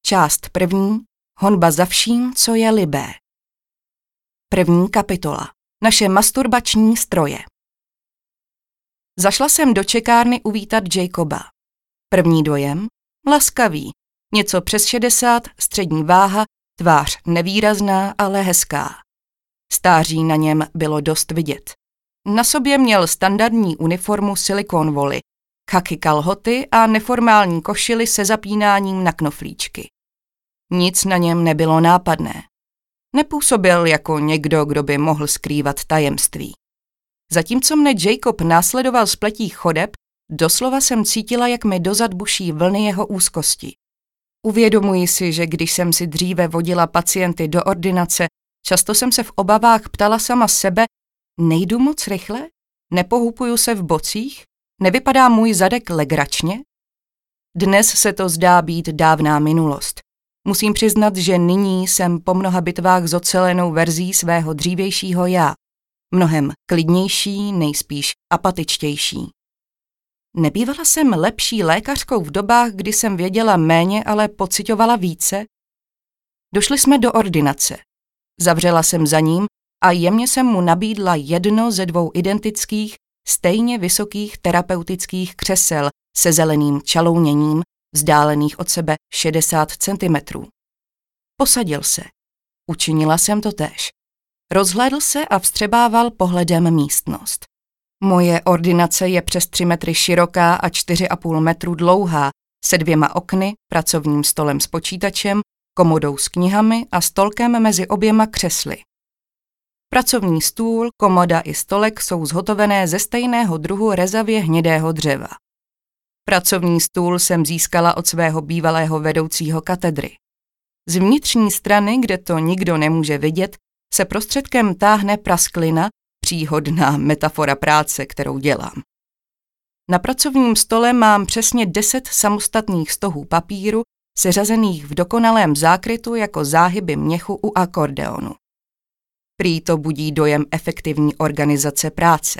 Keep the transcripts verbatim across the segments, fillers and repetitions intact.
Část první. Honba za vším, co je libé. První kapitola. Naše masturbační stroje. Zašla jsem do čekárny uvítat Jacoba. První dojem? Laskavý. Něco přes šedesát, střední váha, tvář nevýrazná, ale hezká. Stáří na něm bylo dost vidět. Na sobě měl standardní uniformu Silicon Valley, khaki kalhoty a neformální košili se zapínáním na knoflíčky. Nic na něm nebylo nápadné. Nepůsobil jako někdo, kdo by mohl skrývat tajemství. Zatímco mne Jacob následoval z pletích chodeb, doslova jsem cítila, jak mi dozad buší vlny jeho úzkosti. Uvědomuji si, že když jsem si dříve vodila pacienty do ordinace, často jsem se v obavách ptala sama sebe, nejdu moc rychle? Nepohupuju se v bocích? Nevypadá můj zadek legračně? Dnes se to zdá být dávná minulost. Musím přiznat, že nyní jsem po mnoha bitvách s ocelenou verzí svého dřívějšího já. Mnohem klidnější, nejspíš apatičtější. Nebývala jsem lepší lékařkou v dobách, kdy jsem věděla méně, ale pociťovala více? Došli jsme do ordinace. Zavřela jsem za ním a jemně jsem mu nabídla jedno ze dvou identických, stejně vysokých terapeutických křesel se zeleným čalouněním, vzdálených od sebe šedesát centimetrů. Posadil se. Učinila jsem to též. Rozhlédl se a vstřebával pohledem místnost. Moje ordinace je přes tři metry široká a čtyři a půl metru dlouhá, se dvěma okny, pracovním stolem s počítačem, komodou s knihami a stolkem mezi oběma křesly. Pracovní stůl, komoda i stolek jsou zhotovené ze stejného druhu rezavě hnědého dřeva. Pracovní stůl jsem získala od svého bývalého vedoucího katedry. Z vnitřní strany, kde to nikdo nemůže vidět, se prostředkem táhne prasklina, příhodná metafora práce, kterou dělám. Na pracovním stole mám přesně deset samostatných stohů papíru, seřazených v dokonalém zákrytu jako záhyby měchu u akordeonu. Prý to budí dojem efektivní organizace práce.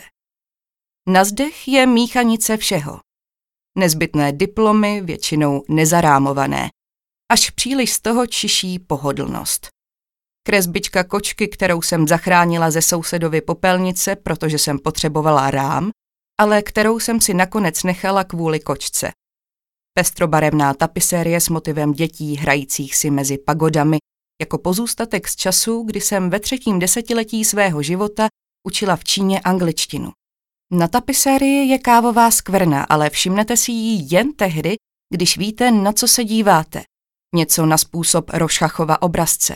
Na zdech je míchanice všeho. Nezbytné diplomy, většinou nezarámované. Až příliš z toho čiší pohodlnost. Kresbička kočky, kterou jsem zachránila ze sousedovy popelnice, protože jsem potřebovala rám, ale kterou jsem si nakonec nechala kvůli kočce. Pestrobarevná tapisérie s motivem dětí hrajících si mezi pagodami, jako pozůstatek z času, kdy jsem ve třetím desetiletí svého života učila v Číně angličtinu. Na tapisérii je kávová skvrna, ale všimnete si ji jen tehdy, když víte, na co se díváte. Něco na způsob Rošachova obrazce.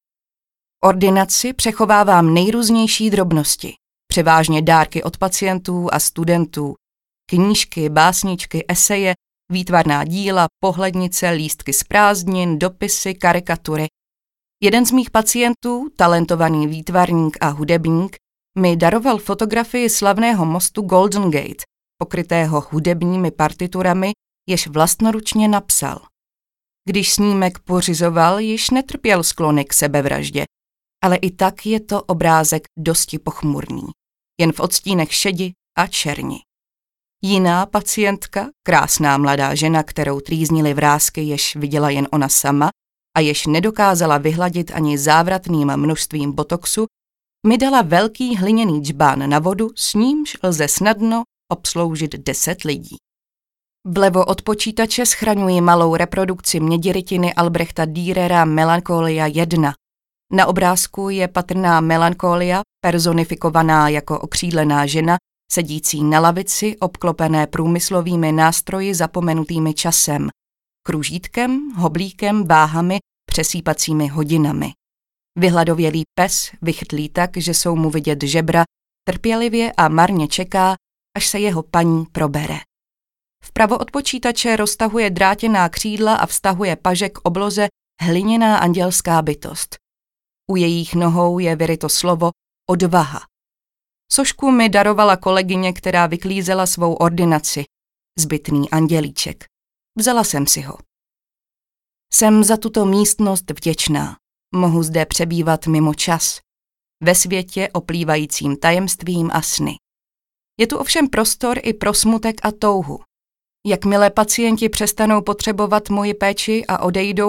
Ordinaci přechovávám nejrůznější drobnosti, převážně dárky od pacientů a studentů, knížky, básničky, eseje, výtvarná díla, pohlednice, lístky z prázdnin, dopisy, karikatury. Jeden z mých pacientů, talentovaný výtvarník a hudebník, mi daroval fotografii slavného mostu Golden Gate, pokrytého hudebními partiturami, jež vlastnoručně napsal. Když snímek pořizoval, již netrpěl sklony k sebevraždě, ale i tak je to obrázek dosti pochmurný, jen v odstínech šedi a černi. Jiná pacientka, krásná mladá žena, kterou trýznily vrásky, jež viděla jen ona sama a jež nedokázala vyhladit ani závratným množstvím botoxu, mi dala velký hliněný džbán na vodu, s nímž lze snadno obsloužit deset lidí. Vlevo od počítače schraňuji malou reprodukci mědirytiny Albrechta Dürera Melancholia jedna. Na obrázku je patrná melancholia, personifikovaná jako okřídlená žena, sedící na lavici, obklopené průmyslovými nástroji zapomenutými časem, kružítkem, hoblíkem, váhami, přesýpacími hodinami. Vyhladovělý pes, vychytlý tak, že jsou mu vidět žebra, trpělivě a marně čeká, až se jeho paní probere. Vpravo od počítače roztahuje drátěná křídla a vztahuje paže k obloze hliněná andělská bytost. U jejich nohou je vyryto slovo odvaha. Sošku mi darovala kolegyně, která vyklízela svou ordinaci. Zbytný andělíček. Vzala jsem si ho. Jsem za tuto místnost vděčná. Mohu zde přebývat mimo čas. Ve světě oplývajícím tajemstvím a sny. Je tu ovšem prostor i pro smutek a touhu. Jakmile pacienti přestanou potřebovat moji péči a odejdou,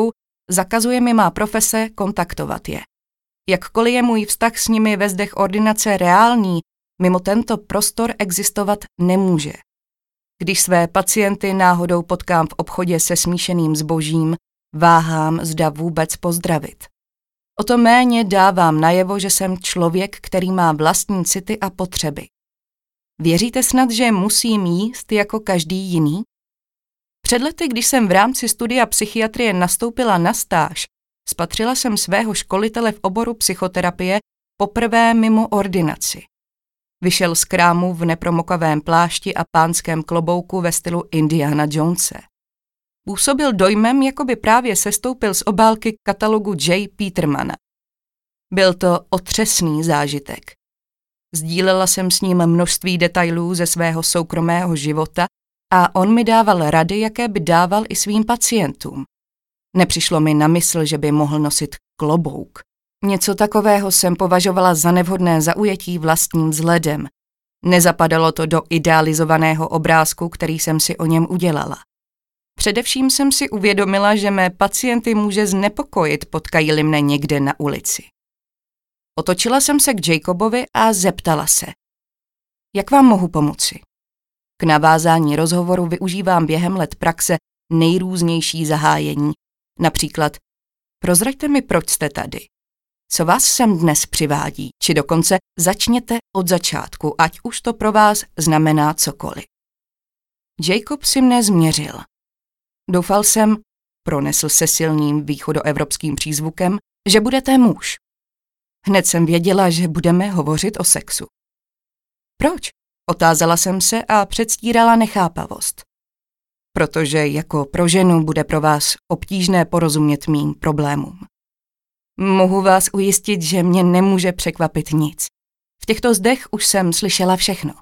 zakazuje mi má profese kontaktovat je. Jakkoliv je můj vztah s nimi ve zdech ordinace reálný, mimo tento prostor existovat nemůže. Když své pacienty náhodou potkám v obchodě se smíšeným zbožím, váhám, zda vůbec pozdravit. O to méně dávám najevo, že jsem člověk, který má vlastní city a potřeby. Věříte snad, že musím jíst jako každý jiný? Před lety, když jsem v rámci studia psychiatrie nastoupila na stáž, spatřila jsem svého školitele v oboru psychoterapie poprvé mimo ordinaci. Vyšel z krámu v nepromokavém plášti a pánském klobouku ve stylu Indiana Jonese. Působil dojmem, jako by právě sestoupil z obálky katalogu J. Petermana. Byl to otřesný zážitek. Sdílela jsem s ním množství detailů ze svého soukromého života a on mi dával rady, jaké by dával i svým pacientům. Nepřišlo mi na mysl, že by mohl nosit klobouk. Něco takového jsem považovala za nevhodné zaujetí vlastním vzhledem. Nezapadalo to do idealizovaného obrázku, který jsem si o něm udělala. Především jsem si uvědomila, že mé pacienty může znepokojit, potkají-li mne někde na ulici. Otočila jsem se k Jacobovi a zeptala se. Jak vám mohu pomoci? K navázání rozhovoru využívám během let praxe nejrůznější zahájení. Například, prozraďte mi, proč jste tady. Co vás sem dnes přivádí, či dokonce začněte od začátku, ať už to pro vás znamená cokoliv. Jacob si mne změřil. Doufal jsem, pronesl se silným východoevropským přízvukem, že budete muž. Hned jsem věděla, že budeme hovořit o sexu. Proč? Otázala jsem se a předstírala nechápavost. Protože jako pro ženu bude pro vás obtížné porozumět mým problémům. Mohu vás ujistit, že mě nemůže překvapit nic. V těchto zdech už jsem slyšela všechno.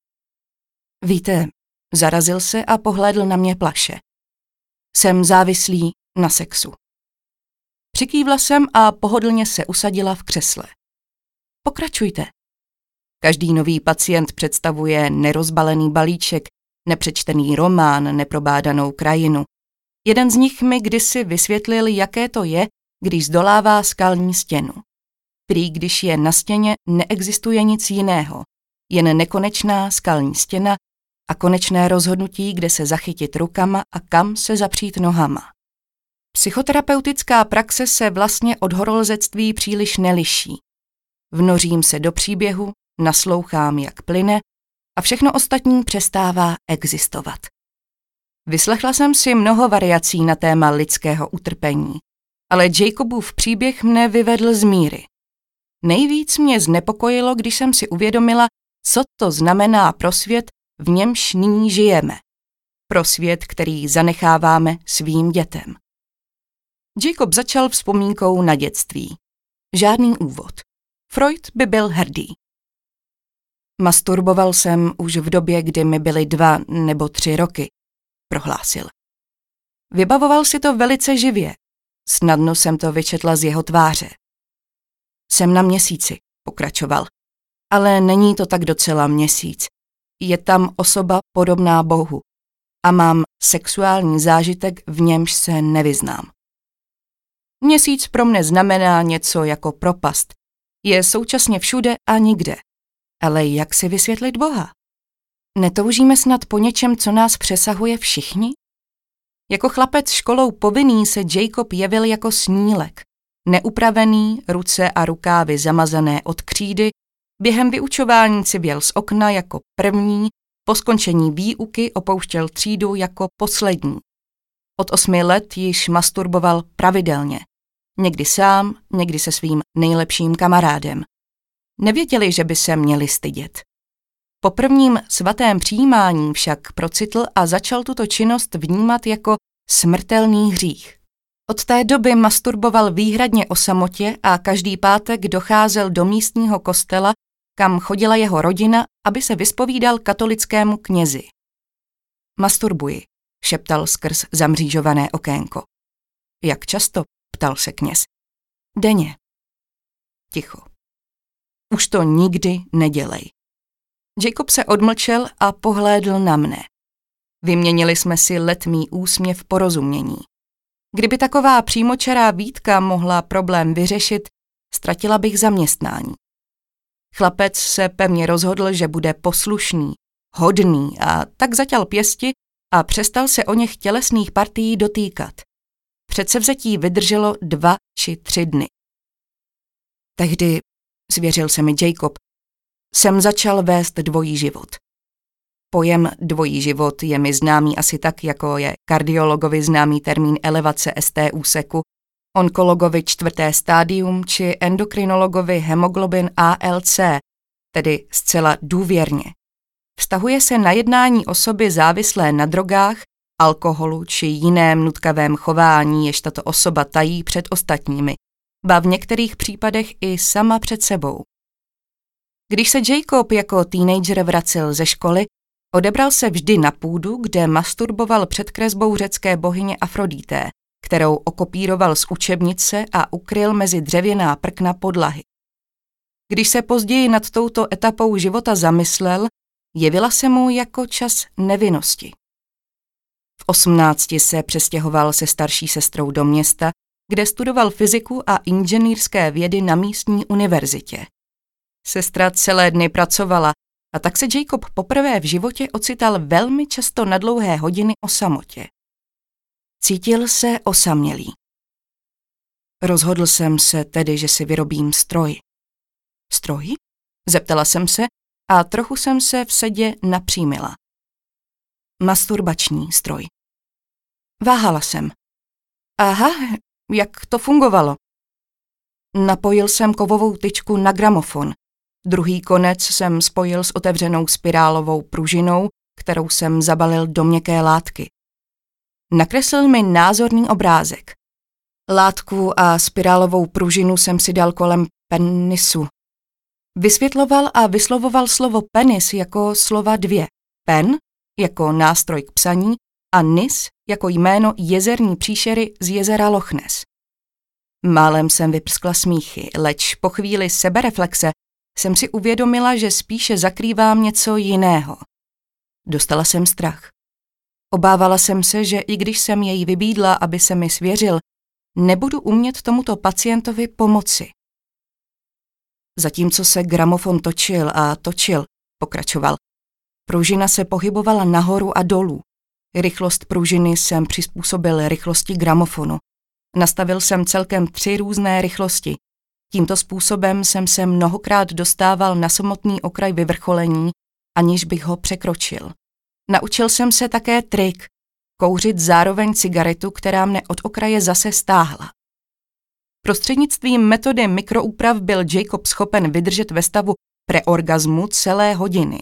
Víte, zarazil se a pohlédl na mě plaše. Jsem závislý na sexu. Přikývla jsem a pohodlně se usadila v křesle. Pokračujte. Každý nový pacient představuje nerozbalený balíček, nepřečtený román, neprobádanou krajinu. Jeden z nich mi kdysi vysvětlil, jaké to je, když zdolává skalní stěnu. Prý když je na stěně, neexistuje nic jiného, jen nekonečná skalní stěna a konečné rozhodnutí, kde se zachytit rukama a kam se zapřít nohama. Psychoterapeutická praxe se vlastně od horolezectví příliš neliší. Vnořím se do příběhu, naslouchám, jak plyne, a všechno ostatní přestává existovat. Vyslechla jsem si mnoho variací na téma lidského utrpení, ale Jacobův příběh mne vyvedl z míry. Nejvíc mě znepokojilo, když jsem si uvědomila, co to znamená pro svět, v němž nyní žijeme. Pro svět, který zanecháváme svým dětem. Jacob začal vzpomínkou na dětství. Žádný úvod. Freud by byl hrdý. Masturboval jsem už v době, kdy mi byly dva nebo tři roky, prohlásil. Vybavoval si to velice živě. Snadno jsem to vyčetla z jeho tváře. Jsem na měsíci, pokračoval. Ale není to tak docela měsíc. Je tam osoba podobná Bohu. A mám sexuální zážitek, v němž se nevyznám. Měsíc pro mne znamená něco jako propast. Je současně všude a nikde. Ale jak si vysvětlit Boha? Netoužíme snad po něčem, co nás přesahuje všichni? Jako chlapec školou povinný se Jacob jevil jako snílek. Neupravený, ruce a rukávy zamazané od křídy, během vyučování ciběl z okna jako první, po skončení výuky opouštěl třídu jako poslední. Od osmi let již masturboval pravidelně. Někdy sám, někdy se svým nejlepším kamarádem. Nevěděli, že by se měli stydět. Po prvním svatém přijímání však procitl a začal tuto činnost vnímat jako smrtelný hřích. Od té doby masturboval výhradně o samotě a každý pátek docházel do místního kostela, kam chodila jeho rodina, aby se vyspovídal katolickému knězi. Masturbuji, šeptal skrz zamřížované okénko. Jak často? Ptal se kněz. Denně. Ticho. Už to nikdy nedělej. Jacob se odmlčel a pohlédl na mne. Vyměnili jsme si letmý úsměv porozumění. Kdyby taková přímočará výtka mohla problém vyřešit, ztratila bych zaměstnání. Chlapec se pevně rozhodl, že bude poslušný, hodný a tak zaťal pěsti a přestal se o něch tělesných partií dotýkat. Předsevzetí vydrželo dva či tři dny. Tehdy, svěřil se mi Jacob, jsem začal vést dvojí život. Pojem dvojí život je mi známý asi tak, jako je kardiologovi známý termín elevace S T úseku, onkologovi čtvrté stádium či endokrinologovi hemoglobin A L C, tedy zcela důvěrně. Vztahuje se na jednání osoby závislé na drogách, alkoholu či jiném nutkavém chování, jež tato osoba tají před ostatními, ba v některých případech i sama před sebou. Když se Jacob jako teenager vracel ze školy, odebral se vždy na půdu, kde masturboval před kresbou řecké bohyně Afrodité, kterou okopíroval z učebnice a ukryl mezi dřevěná prkna podlahy. Když se později nad touto etapou života zamyslel, jevila se mu jako čas nevinnosti. V osmnácti se přestěhoval se starší sestrou do města, kde studoval fyziku a inženýrské vědy na místní univerzitě. Sestra celé dny pracovala a tak se Jacob poprvé v životě ocital velmi často na dlouhé hodiny o samotě. Cítil se osamělý. Rozhodl jsem se tedy, že si vyrobím stroj. Stroj? Zeptala jsem se a trochu jsem se v sedě napřímila. Masturbační stroj. Váhala jsem. Aha, jak to fungovalo? Napojil jsem kovovou tyčku na gramofon. Druhý konec jsem spojil s otevřenou spirálovou pružinou, kterou jsem zabalil do měkké látky. Nakreslil mi názorný obrázek. Látku a spirálovou pružinu jsem si dal kolem penisu. Vysvětloval a vyslovoval slovo penis jako slova dvě. Pen jako nástroj k psaní a nis jako jméno jezerní příšery z jezera Loch Ness. Málem jsem vyprskla smíchy, leč po chvíli sebereflexe jsem si uvědomila, že spíše zakrývám něco jiného. Dostala jsem strach. Obávala jsem se, že i když jsem jej vybídla, aby se mi svěřil, nebudu umět tomuto pacientovi pomoci. Zatímco se gramofon točil a točil, pokračoval, pružina se pohybovala nahoru a dolů. Rychlost pružiny jsem přizpůsobil rychlosti gramofonu. Nastavil jsem celkem tři různé rychlosti. Tímto způsobem jsem se mnohokrát dostával na samotný okraj vyvrcholení, aniž bych ho překročil. Naučil jsem se také trik, kouřit zároveň cigaretu, která mne od okraje zase stáhla. Prostřednictvím metody mikroúprav byl Jacob schopen vydržet ve stavu preorgazmu celé hodiny.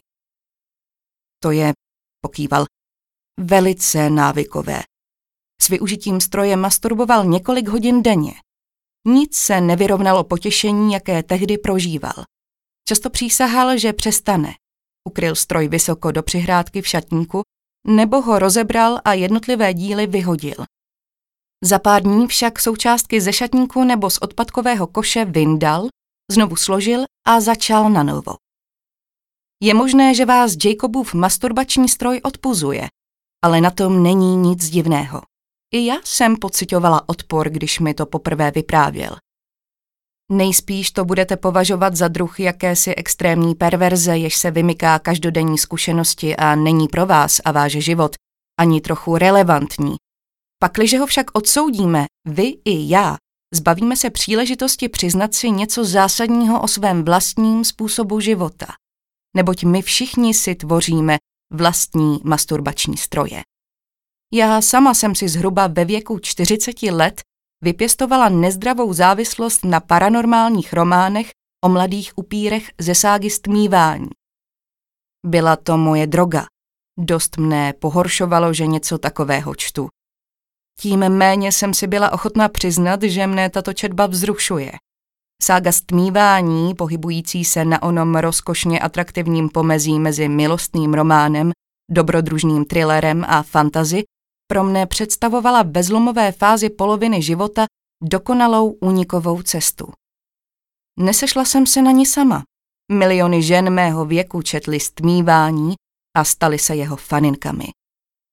To je, pokýval, velice návykové. S využitím stroje masturboval několik hodin denně. Nic se nevyrovnalo potěšení, jaké tehdy prožíval. Často přísahal, že přestane. Ukryl stroj vysoko do přihrádky v šatníku, nebo ho rozebral a jednotlivé díly vyhodil. Za pár dní však součástky ze šatníku nebo z odpadkového koše vyndal, znovu složil a začal na novo. Je možné, že vás Jacobův masturbační stroj odpuzuje, ale na tom není nic divného. I já jsem pociťovala odpor, když mi to poprvé vyprávěl. Nejspíš to budete považovat za druh jakési extrémní perverze, jež se vymyká každodenní zkušenosti a není pro vás a váš život ani trochu relevantní. Pakliže ho však odsoudíme, vy i já, zbavíme se příležitosti přiznat si něco zásadního o svém vlastním způsobu života. Neboť my všichni si tvoříme vlastní masturbační stroje. Já sama jsem si zhruba ve věku čtyřiceti let vypěstovala nezdravou závislost na paranormálních románech o mladých upírech ze ságy Stmívání. Byla to moje droga. Dost mne pohoršovalo, že něco takového čtu. Tím méně jsem si byla ochotná přiznat, že mne tato četba vzrušuje. Sága Stmívání, pohybující se na onom rozkošně atraktivním pomezí mezi milostným románem, dobrodružným thrillerem a fantasy, pro mne představovala v bezlomové fázi poloviny života dokonalou únikovou cestu. Nesešla jsem se na ní sama. Miliony žen mého věku četly Stmívání a staly se jeho faninkami.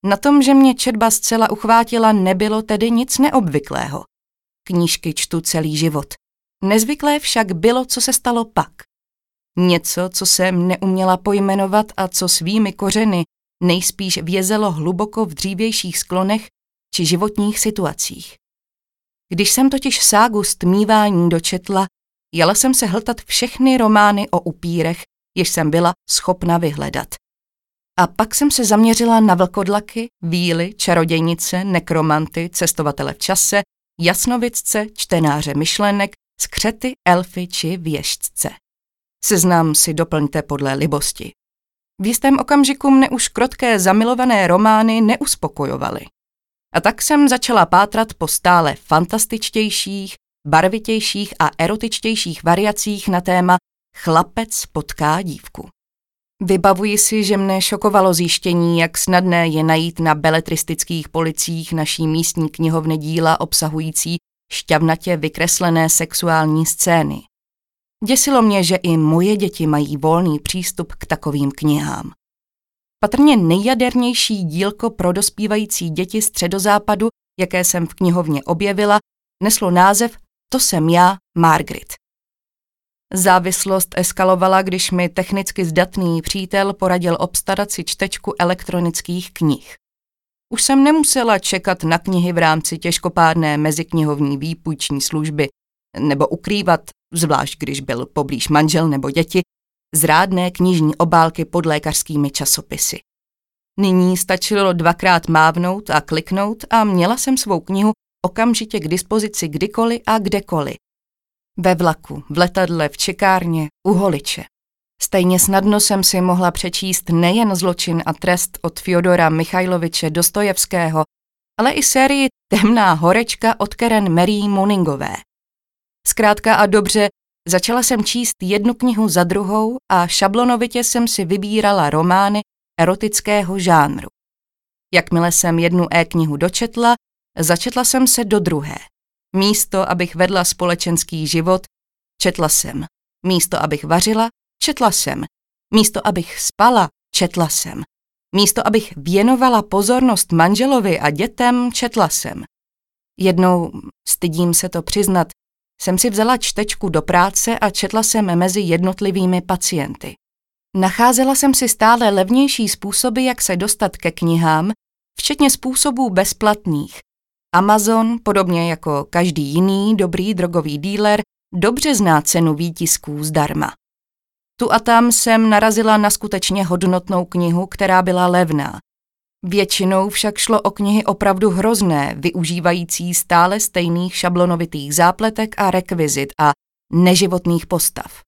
Na tom, že mě četba zcela uchvátila, nebylo tedy nic neobvyklého. Knížky čtu celý život. Nezvyklé však bylo, co se stalo pak. Něco, co jsem neuměla pojmenovat a co svými kořeny nejspíš vězelo hluboko v dřívějších sklonech či životních situacích. Když jsem totiž ságu Stmívání dočetla, jela jsem se hltat všechny romány o upírech, jež jsem byla schopna vyhledat. A pak jsem se zaměřila na vlkodlaky, víly, čarodějnice, nekromanty, cestovatele v čase, jasnovidce, čtenáře myšlenek, skřety, elfy či věštce. Seznam si doplňte podle libosti. V jistém okamžiku mne už krotké zamilované romány neuspokojovaly. A tak jsem začala pátrat po stále fantastičtějších, barvitějších a erotičtějších variacích na téma Chlapec potká dívku. Vybavuji si, že mne šokovalo zjištění, jak snadné je najít na beletristických policích naší místní knihovny díla obsahující šťavnatě vykreslené sexuální scény. Děsilo mě, že i moje děti mají volný přístup k takovým knihám. Patrně nejjadernější dílko pro dospívající děti středozápadu, jaké jsem v knihovně objevila, neslo název To jsem já, Margaret. Závislost eskalovala, když mi technicky zdatný přítel poradil obstarat si čtečku elektronických knih. Už jsem nemusela čekat na knihy v rámci těžkopádné meziknihovní výpůjční služby nebo ukrývat, zvlášť když byl poblíž manžel nebo děti, zrádné knižní obálky pod lékařskými časopisy. Nyní stačilo dvakrát mávnout a kliknout a měla jsem svou knihu okamžitě k dispozici kdykoliv a kdekoliv. Ve vlaku, v letadle, v čekárně, u holiče. Stejně snadno jsem si mohla přečíst nejen Zločin a trest od Fjodora Michajloviče Dostojevského, ale i sérii Temná horečka od Karen Marie Moningové. Zkrátka a dobře, začala jsem číst jednu knihu za druhou a šablonovitě jsem si vybírala romány erotického žánru. Jakmile jsem jednu e-knihu dočetla, začetla jsem se do druhé. Místo, abych vedla společenský život, četla jsem. Místo, abych vařila, četla jsem. Místo, abych spala, četla jsem. Místo, abych věnovala pozornost manželovi a dětem, četla jsem. Jednou, stydím se to přiznat, jsem si vzala čtečku do práce a četla jsem mezi jednotlivými pacienty. Nacházela jsem si stále levnější způsoby, jak se dostat ke knihám, včetně způsobů bezplatných. Amazon, podobně jako každý jiný dobrý drogový díler, dobře zná cenu výtisků zdarma. Tu a tam jsem narazila na skutečně hodnotnou knihu, která byla levná. Většinou však šlo o knihy opravdu hrozné, využívající stále stejných šablonovitých zápletek a rekvizit a neživotných postav.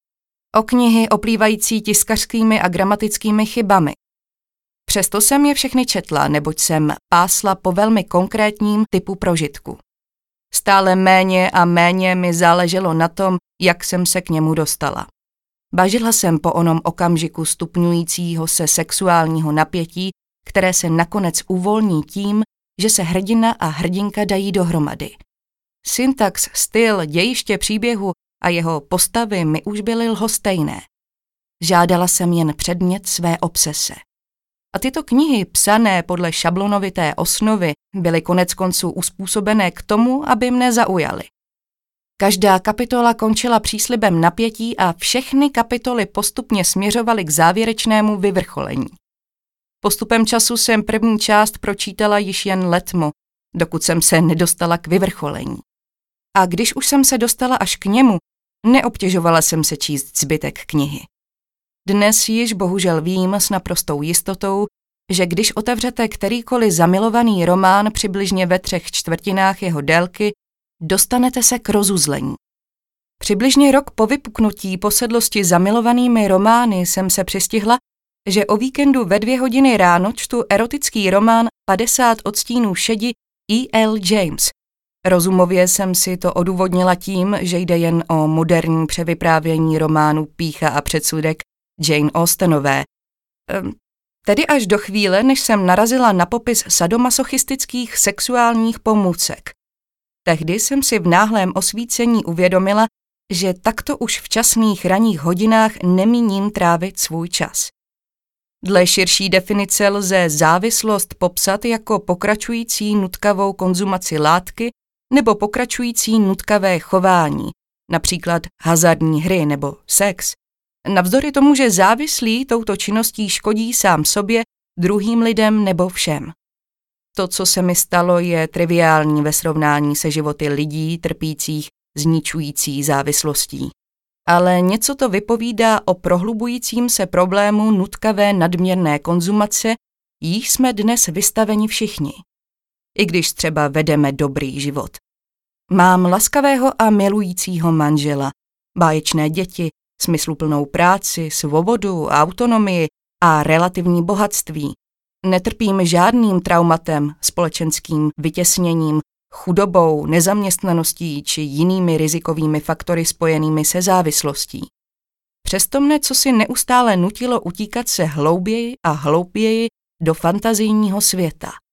O knihy oplývající tiskařskými a gramatickými chybami. Přesto jsem je všechny četla, neboť jsem pásla po velmi konkrétním typu prožitku. Stále méně a méně mi záleželo na tom, jak jsem se k němu dostala. Bažila jsem po onom okamžiku stupňujícího se sexuálního napětí, které se nakonec uvolní tím, že se hrdina a hrdinka dají dohromady. Syntax, styl, dějiště příběhu a jeho postavy mi už byly lhostejné. Žádala jsem jen předmět své obsese. A tyto knihy, psané podle šablonovité osnovy, byly koneckonců uspůsobené k tomu, aby mne zaujaly. Každá kapitola končila příslibem napětí a všechny kapitoly postupně směřovaly k závěrečnému vyvrcholení. Postupem času jsem první část pročítala již jen letmo, dokud jsem se nedostala k vyvrcholení. A když už jsem se dostala až k němu, neobtěžovala jsem se číst zbytek knihy. Dnes již bohužel vím s naprostou jistotou, že když otevřete kterýkoliv zamilovaný román přibližně ve třech čtvrtinách jeho délky, dostanete se k rozuzlení. Přibližně rok po vypuknutí posedlosti zamilovanými romány jsem se přistihla, že o víkendu ve dvě hodiny ráno čtu erotický román padesát odstínů šedi E L James. Rozumově jsem si to odůvodnila tím, že jde jen o moderní převyprávění románu Pýcha a předsudek Jane Austenové. Tedy až do chvíle, než jsem narazila na popis sadomasochistických sexuálních pomůcek. Tehdy jsem si v náhlém osvícení uvědomila, že takto už v časných ranních hodinách nemíním trávit svůj čas. Dle širší definice lze závislost popsat jako pokračující nutkavou konzumaci látky nebo pokračující nutkavé chování, například hazardní hry nebo sex. Navzdory tomu, že závislý touto činností škodí sám sobě, druhým lidem nebo všem. To, co se mi stalo, je triviální ve srovnání se životy lidí trpících zničující závislostí. Ale něco to vypovídá o prohlubujícím se problému nutkavé nadměrné konzumace, jíž jsme dnes vystaveni všichni. I když třeba vedeme dobrý život. Mám laskavého a milujícího manžela, báječné děti, smysluplnou práci, svobodu, autonomii a relativní bohatství. Netrpím žádným traumatem, společenským vytěsněním, chudobou, nezaměstnaností či jinými rizikovými faktory spojenými se závislostí. Přesto mne cosi neustále nutilo utíkat se hlouběji a hlouběji do fantazijního světa.